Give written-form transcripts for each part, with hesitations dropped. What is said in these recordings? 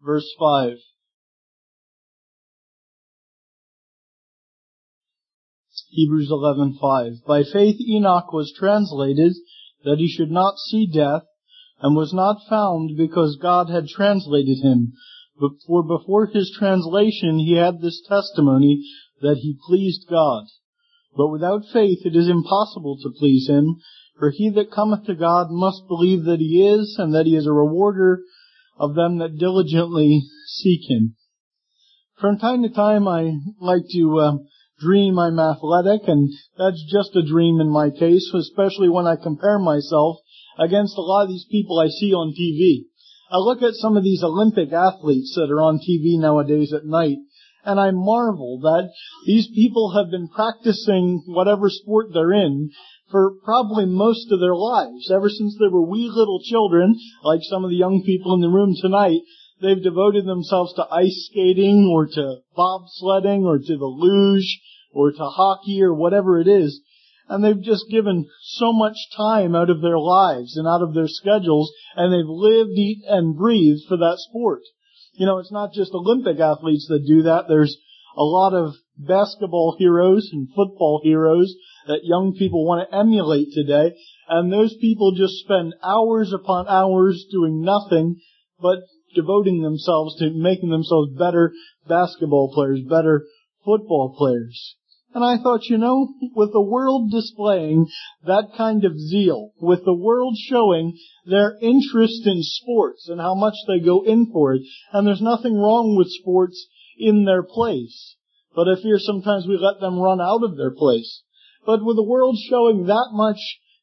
verse 5. Hebrews 11:5. By faith Enoch was translated that he should not see death, and was not found because God had translated him. For before his translation he had this testimony that he pleased God. But without faith it is impossible to please him, for he that cometh to God must believe that he is, and that he is a rewarder of them that diligently seek him. From time to time I like to dream I'm athletic, and that's just a dream in my case, especially when I compare myself against a lot of these people I see on TV. I look at some of these Olympic athletes that are on TV nowadays at night, and I marvel that these people have been practicing whatever sport they're in for probably most of their lives. Ever since they were wee little children, like some of the young people in the room tonight, they've devoted themselves to ice skating or to bobsledding or to the luge or to hockey or whatever it is. And they've just given so much time out of their lives and out of their schedules, and they've lived, eat, and breathed for that sport. You know, it's not just Olympic athletes that do that. There's a lot of basketball heroes and football heroes that young people want to emulate today, and those people just spend hours upon hours doing nothing but devoting themselves to making themselves better basketball players, better football players. And I thought, you know, with the world displaying that kind of zeal, with the world showing their interest in sports and how much they go in for it, and there's nothing wrong with sports in their place, but I fear sometimes we let them run out of their place. But with the world showing that much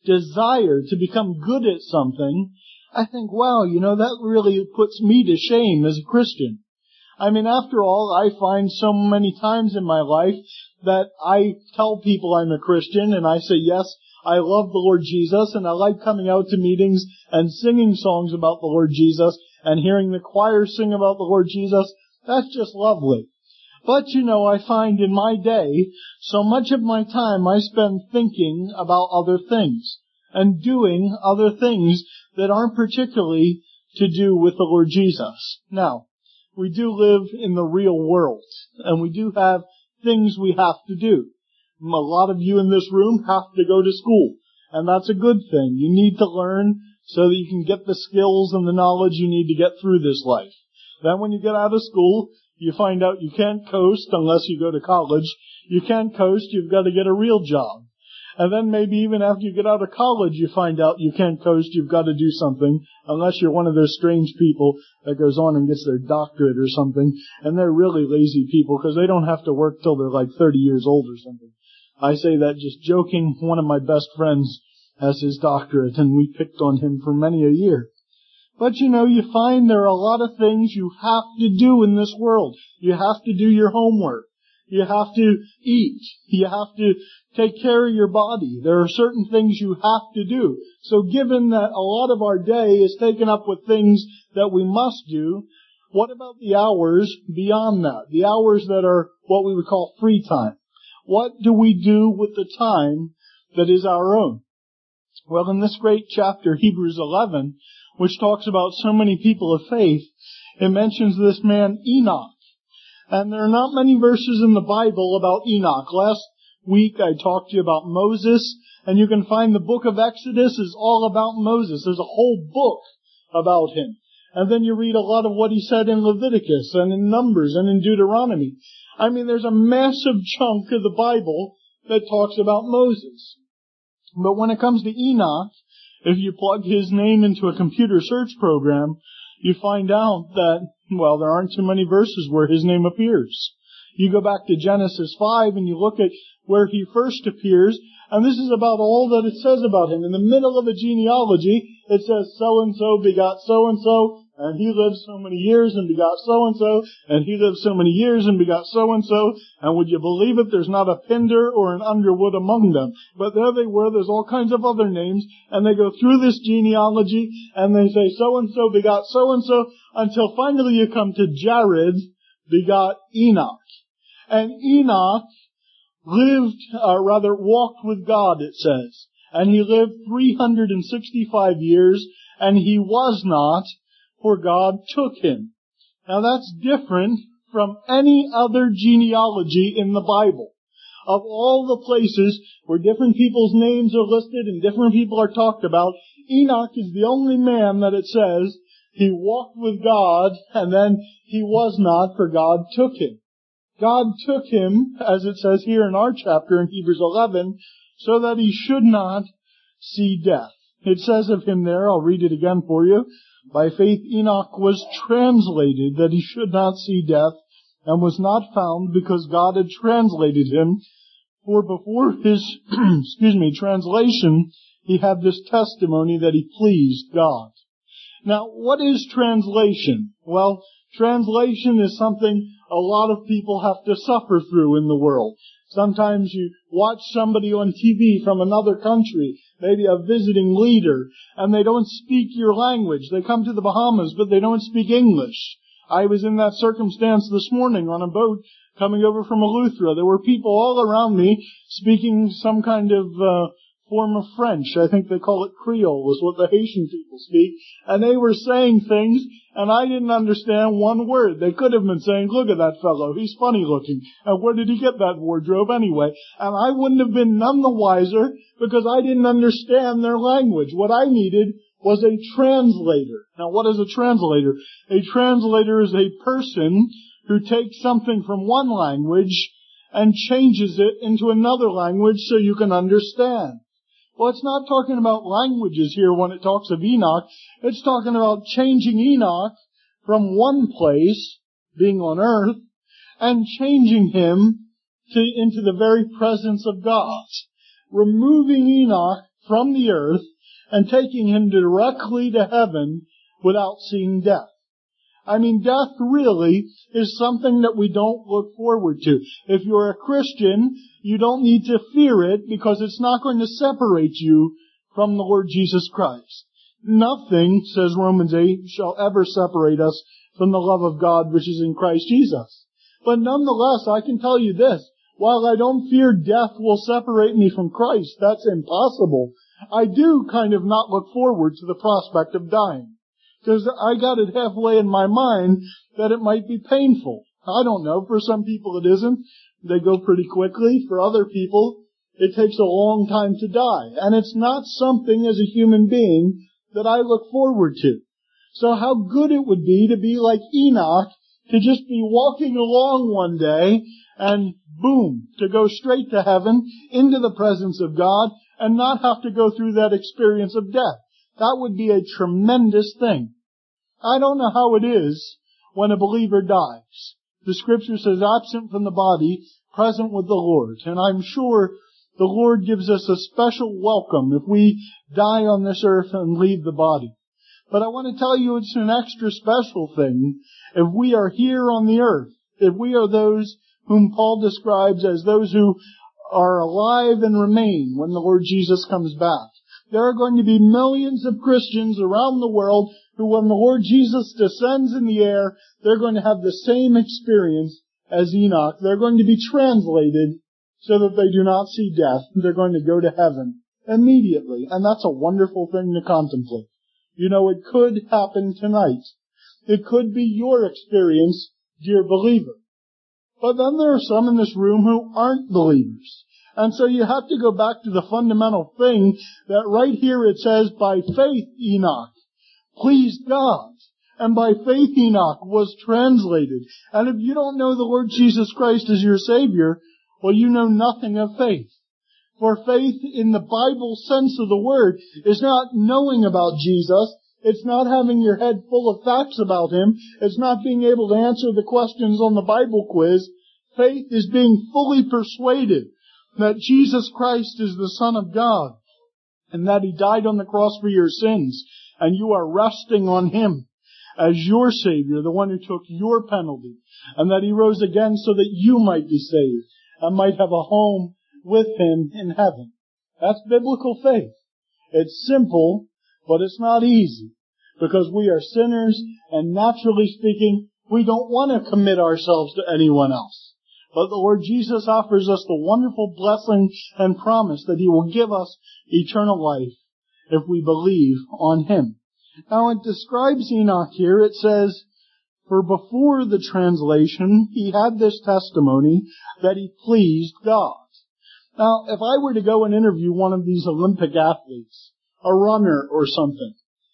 desire to become good at something, I think, wow, you know, that really puts me to shame as a Christian. I mean, after all, I find so many times in my life that I tell people I'm a Christian, and I say, yes, I love the Lord Jesus, and I like coming out to meetings and singing songs about the Lord Jesus and hearing the choir sing about the Lord Jesus. That's just lovely. But, you know, I find in my day, so much of my time I spend thinking about other things and doing other things that aren't particularly to do with the Lord Jesus. Now, we do live in the real world, and we do have things we have to do. A lot of you in this room have to go to school, and that's a good thing. You need to learn so that you can get the skills and the knowledge you need to get through this life. Then when you get out of school, you find out you can't coast unless you go to college. You can't coast, you've got to get a real job. And then maybe even after you get out of college, you find out you can't coast, you've got to do something, unless you're one of those strange people that goes on and gets their doctorate or something, and they're really lazy people because they don't have to work till they're like 30 years old or something. I say that just joking. One of my best friends has his doctorate, and we picked on him for many a year. But you know, you find there are a lot of things you have to do in this world. You have to do your homework. You have to eat. You have to take care of your body. There are certain things you have to do. So given that a lot of our day is taken up with things that we must do, what about the hours beyond that? The hours that are what we would call free time. What do we do with the time that is our own? Well, in this great chapter, Hebrews 11, which talks about so many people of faith, it mentions this man Enoch. And there are not many verses in the Bible about Enoch. Last week I talked to you about Moses, and you can find the book of Exodus is all about Moses. There's a whole book about him. And then you read a lot of what he said in Leviticus and in Numbers and in Deuteronomy. I mean, there's a massive chunk of the Bible that talks about Moses. But when it comes to Enoch, if you plug his name into a computer search program, you find out that, well, there aren't too many verses where his name appears. You go back to Genesis 5 and you look at where he first appears, and this is about all that it says about him. In the middle of a genealogy, it says so-and-so begot so-and-so, and he lived so many years and begot so-and-so, and he lived so many years and begot so-and-so, and would you believe it, there's not a Pinder or an Underwood among them. But there they were, there's all kinds of other names, and they go through this genealogy, and they say so-and-so begot so-and-so, until finally you come to Jared begot Enoch. And Enoch walked with God, it says. And he lived 365 years, and he was not, for God took him. Now that's different from any other genealogy in the Bible. Of all the places where different people's names are listed and different people are talked about, Enoch is the only man that it says he walked with God and then he was not, for God took him. God took him, as it says here in our chapter in Hebrews 11, so that he should not see death. It says of him there, I'll read it again for you. By faith Enoch was translated that he should not see death, and was not found because God had translated him. For before his, translation, he had this testimony that he pleased God. Now, what is translation? Well, translation is something a lot of people have to suffer through in the world. Sometimes you watch somebody on TV from another country, maybe a visiting leader, and they don't speak your language. They come to the Bahamas, but they don't speak English. I was in that circumstance this morning on a boat coming over from Eleuthera. There were people all around me speaking some kind of form of French. I think they call it Creole, is what the Haitian people speak. And they were saying things, and I didn't understand one word. They could have been saying, look at that fellow, he's funny looking. And where did he get that wardrobe anyway? And I wouldn't have been none the wiser because I didn't understand their language. What I needed was a translator. Now, what is a translator? A translator is a person who takes something from one language and changes it into another language so you can understand. Well, it's not talking about languages here when it talks of Enoch. It's talking about changing Enoch from one place, being on earth, and changing him into the very presence of God. Removing Enoch from the earth and taking him directly to heaven without seeing death. I mean, death really is something that we don't look forward to. If you're a Christian, you don't need to fear it because it's not going to separate you from the Lord Jesus Christ. Nothing, says Romans 8, shall ever separate us from the love of God which is in Christ Jesus. But nonetheless, I can tell you this, while I don't fear death will separate me from Christ, that's impossible. I do kind of not look forward to the prospect of dying. Because I got it halfway in my mind that it might be painful. I don't know. For some people it isn't. They go pretty quickly. For other people, it takes a long time to die. And it's not something as a human being that I look forward to. So how good it would be to be like Enoch, to just be walking along one day and boom, to go straight to heaven, into the presence of God, and not have to go through that experience of death. That would be a tremendous thing. I don't know how it is when a believer dies. The Scripture says, absent from the body, present with the Lord. And I'm sure the Lord gives us a special welcome if we die on this earth and leave the body. But I want to tell you it's an extra special thing if we are here on the earth, if we are those whom Paul describes as those who are alive and remain when the Lord Jesus comes back. There are going to be millions of Christians around the world who, when the Lord Jesus descends in the air, they're going to have the same experience as Enoch. They're going to be translated so that they do not see death. They're going to go to heaven immediately. And that's a wonderful thing to contemplate. You know, it could happen tonight. It could be your experience, dear believer. But then there are some in this room who aren't believers. And so you have to go back to the fundamental thing that right here it says, by faith Enoch pleased God. And by faith Enoch was translated. And if you don't know the Lord Jesus Christ as your Savior, well, you know nothing of faith. For faith in the Bible sense of the word is not knowing about Jesus. It's not having your head full of facts about Him. It's not being able to answer the questions on the Bible quiz. Faith is being fully persuaded that Jesus Christ is the Son of God and that He died on the cross for your sins, and you are resting on Him as your Savior, the one who took your penalty, and that He rose again so that you might be saved and might have a home with Him in heaven. That's biblical faith. It's simple, but it's not easy, because we are sinners, and naturally speaking, we don't want to commit ourselves to anyone else. But the Lord Jesus offers us the wonderful blessing and promise that He will give us eternal life if we believe on Him. Now, it describes Enoch here. It says, For before the translation, he had this testimony that he pleased God. Now, if I were to go and interview one of these Olympic athletes, a runner or something,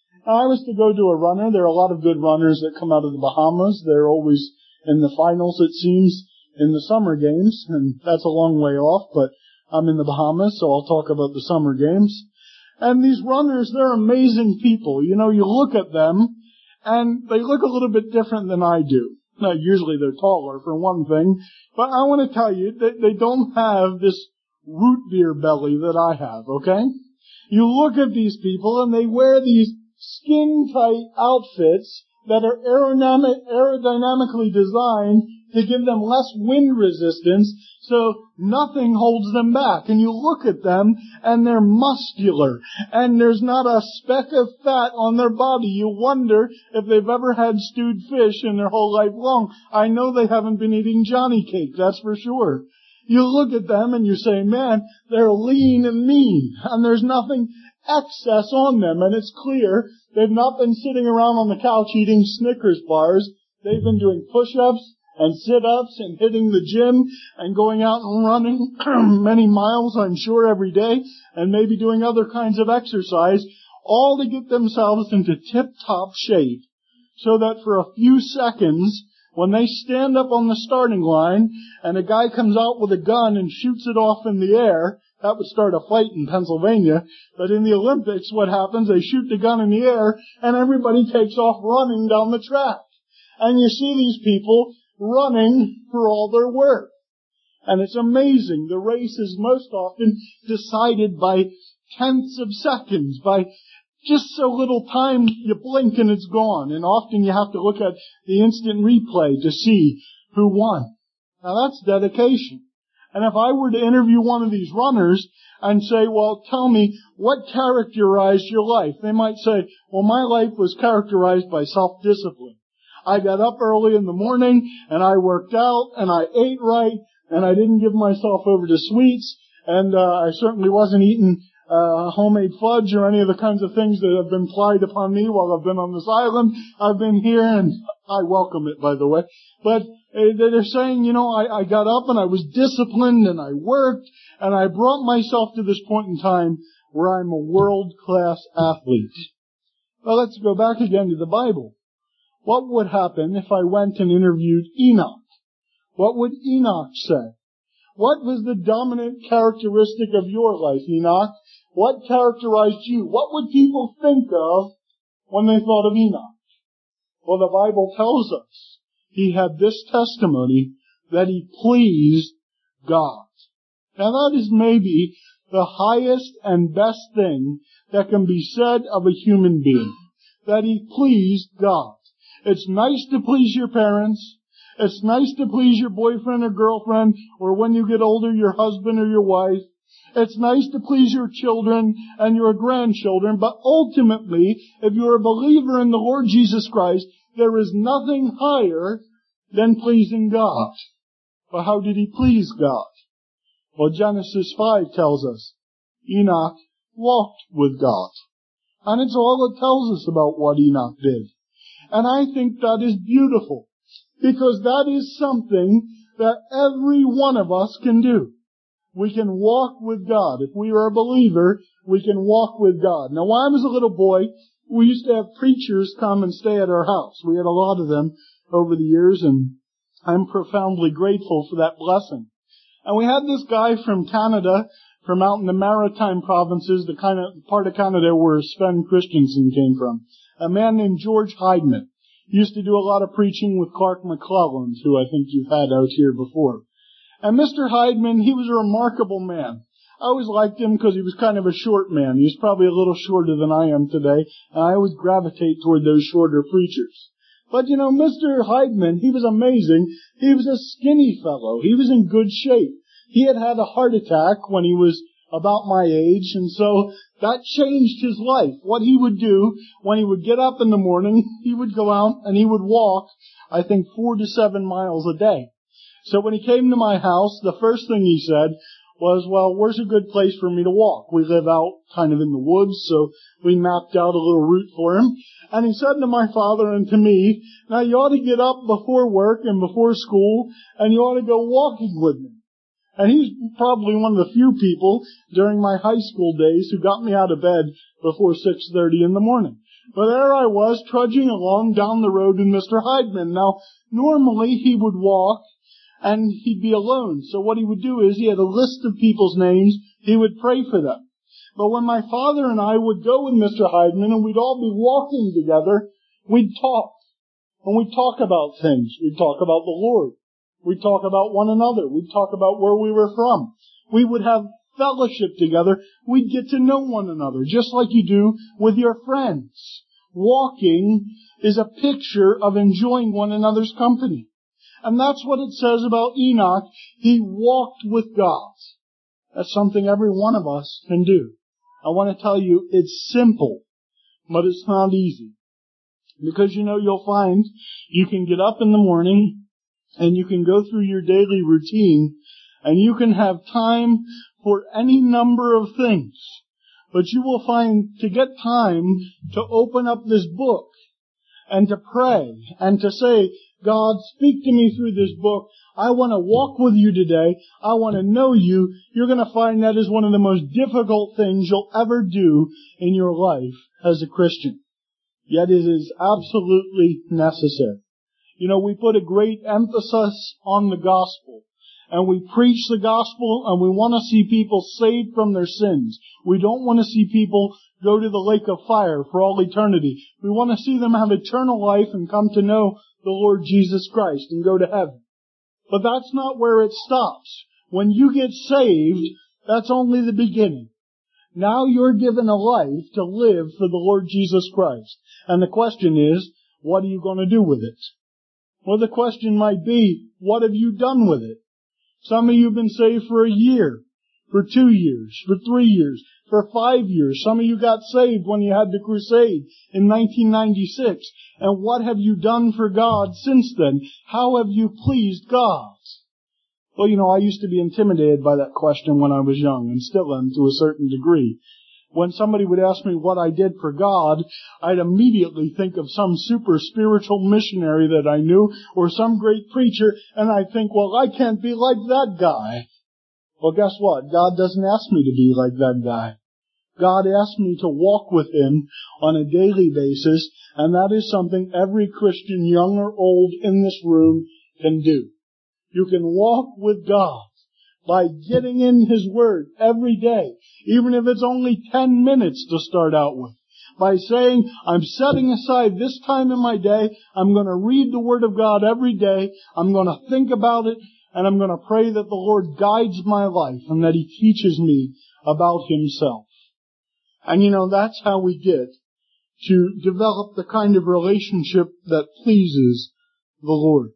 I was to go to a runner. There are a lot of good runners that come out of the Bahamas. They're always in the finals, it seems, in the summer games, and that's a long way off, but I'm in the Bahamas, so I'll talk about the summer games. And these runners, they're amazing people. You know, you look at them, and they look a little bit different than I do. Now, usually they're taller, for one thing, but I want to tell you that they don't have this root beer belly that I have, okay? You look at these people, and they wear these skin-tight outfits that are aerodynamically designed to give them less wind resistance, so nothing holds them back. And you look at them, and they're muscular, and there's not a speck of fat on their body. You wonder if they've ever had stewed fish in their whole life long. I know they haven't been eating Johnny cake, that's for sure. You look at them, and you say, man, they're lean and mean, and there's nothing excess on them, and it's clear they've not been sitting around on the couch eating Snickers bars. They've been doing push-ups and sit-ups and hitting the gym and going out and running many miles, I'm sure, every day, and maybe doing other kinds of exercise, all to get themselves into tip-top shape, so that for a few seconds, when they stand up on the starting line and a guy comes out with a gun and shoots it off in the air, that would start a fight in Pennsylvania. But in the Olympics, what happens? They shoot the gun in the air and everybody takes off running down the track. And you see these people running for all their worth. And it's amazing. The race is most often decided by tenths of seconds, by just so little time, you blink and it's gone. And often you have to look at the instant replay to see who won. Now that's dedication. And if I were to interview one of these runners and say, well, tell me, what characterized your life? They might say, well, my life was characterized by self-discipline. I got up early in the morning, and I worked out, and I ate right, and I didn't give myself over to sweets, and I certainly wasn't eating homemade fudge or any of the kinds of things that have been plied upon me while I've been on this island. I've been here, and I welcome it, by the way. But they're saying, you know, I got up and I was disciplined and I worked and I brought myself to this point in time where I'm a world-class athlete. Well, let's go back again to the Bible. What would happen if I went and interviewed Enoch? What would Enoch say? What was the dominant characteristic of your life, Enoch? What characterized you? What would people think of when they thought of Enoch? Well, the Bible tells us he had this testimony that he pleased God. Now that is maybe the highest and best thing that can be said of a human being, that he pleased God. It's nice to please your parents. It's nice to please your boyfriend or girlfriend, or when you get older, your husband or your wife. It's nice to please your children and your grandchildren, but ultimately, if you're a believer in the Lord Jesus Christ, there is nothing higher than pleasing God. But how did he please God? Well, Genesis 5 tells us Enoch walked with God. And it's all it tells us about what Enoch did. And I think that is beautiful, because that is something that every one of us can do. We can walk with God. If we are a believer, we can walk with God. Now, when I was a little boy, we used to have preachers come and stay at our house. We had a lot of them over the years, and I'm profoundly grateful for that blessing. And we had this guy from Canada, from out in the Maritime provinces, the kind of part of Canada where Sven Christensen came from, a man named George Heidman. He used to do a lot of preaching with Clark McClelland, who I think you've had out here before. And Mr. Heidman, he was a remarkable man. I always liked him because he was kind of a short man. He was probably a little shorter than I am today, and I always gravitate toward those shorter preachers. But you know, Mr. Heidman, he was amazing. He was a skinny fellow. He was in good shape. He had had a heart attack when he was about my age, and so that changed his life. What he would do when he would get up in the morning, he would go out and he would walk, I think, 4 to 7 miles a day. So when he came to my house, the first thing he said was, well, where's a good place for me to walk? We live out kind of in the woods, so we mapped out a little route for him. And he said to my father and to me, now you ought to get up before work and before school, and you ought to go walking with me. And he's probably one of the few people during my high school days who got me out of bed before 6:30 in the morning. But there I was, trudging along down the road with Mr. Heidman. Now, normally he would walk, and he'd be alone. So what he would do is he had a list of people's names. He would pray for them. But when my father and I would go with Mr. Heidman and we'd all be walking together, we'd talk. And we'd talk about things. We'd talk about the Lord. We'd talk about one another. We'd talk about where we were from. We would have fellowship together. We'd get to know one another, just like you do with your friends. Walking is a picture of enjoying one another's company. And that's what it says about Enoch. He walked with God. That's something every one of us can do. I want to tell you, it's simple, but it's not easy. Because, you'll find you can get up in the morning and you can go through your daily routine and you can have time for any number of things. But you will find to get time to open up this book and to pray and to say, God, speak to me through this book. I want to walk with you today. I want to know you. You're going to find that is one of the most difficult things you'll ever do in your life as a Christian. Yet it is absolutely necessary. We put a great emphasis on the gospel. And we preach the gospel, and we want to see people saved from their sins. We don't want to see people go to the lake of fire for all eternity. We want to see them have eternal life and come to know the Lord Jesus Christ and go to heaven. But that's not where it stops. When you get saved, that's only the beginning. Now you're given a life to live for the Lord Jesus Christ. And the question is, what are you going to do with it? Well, the question might be, what have you done with it? Some of you have been saved for a year, for 2 years, for 3 years, for 5 years. Some of you got saved when you had the crusade in 1996. And what have you done for God since then? How have you pleased God? Well, I used to be intimidated by that question when I was young, and still am to a certain degree. When somebody would ask me what I did for God, I'd immediately think of some super spiritual missionary that I knew, or some great preacher, and I'd think, well, I can't be like that guy. Well, guess what? God doesn't ask me to be like that guy. God asked me to walk with Him on a daily basis, and that is something every Christian, young or old, in this room can do. You can walk with God by getting in His Word every day, even if it's only 10 minutes to start out with. By saying, I'm setting aside this time in my day, I'm going to read the Word of God every day, I'm going to think about it, and I'm going to pray that the Lord guides my life and that He teaches me about Himself. And that's how we get to develop the kind of relationship that pleases the Lord.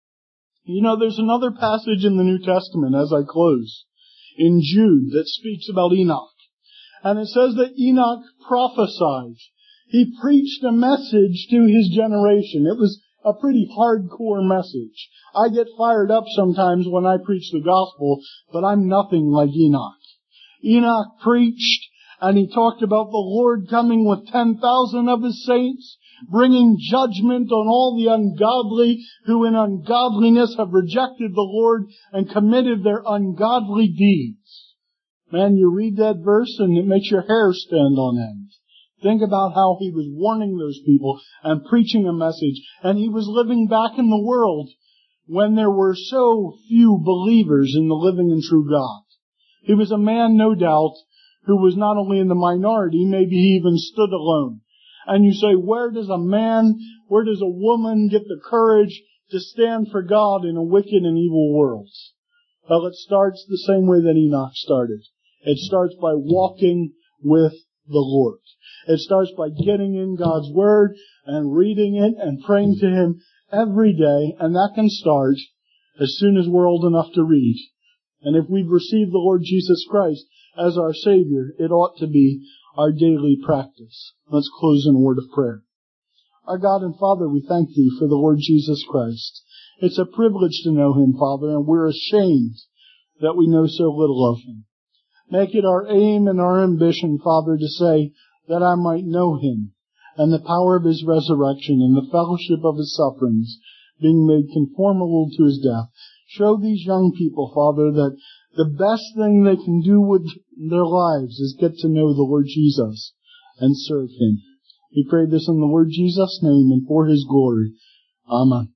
There's another passage in the New Testament, as I close, in Jude, that speaks about Enoch. And it says that Enoch prophesied. He preached a message to his generation. It was a pretty hardcore message. I get fired up sometimes when I preach the gospel, but I'm nothing like Enoch. Enoch preached, and he talked about the Lord coming with 10,000 of His saints, bringing judgment on all the ungodly who in ungodliness have rejected the Lord and committed their ungodly deeds. Man, you read that verse and it makes your hair stand on end. Think about how he was warning those people and preaching a message, and he was living back in the world when there were so few believers in the living and true God. He was a man, no doubt, who was not only in the minority, maybe he even stood alone. And you say, where does a woman get the courage to stand for God in a wicked and evil world? Well, it starts the same way that Enoch started. It starts by walking with the Lord. It starts by getting in God's Word and reading it and praying to Him every day. And that can start as soon as we're old enough to read. And if we've received the Lord Jesus Christ as our Savior, it ought to be our daily practice. Let's close in a word of prayer. Our God and Father, we thank Thee for the Lord Jesus Christ. It's a privilege to know Him, Father, and we're ashamed that we know so little of him. Make it our aim and our ambition, Father, to say that I might know him and the power of his resurrection and the fellowship of his sufferings, being made conformable to his death. Show these young people, Father, that the best thing they can do with their lives is get to know the Lord Jesus and serve him. We pray this in the Lord Jesus' name and for his glory. Amen.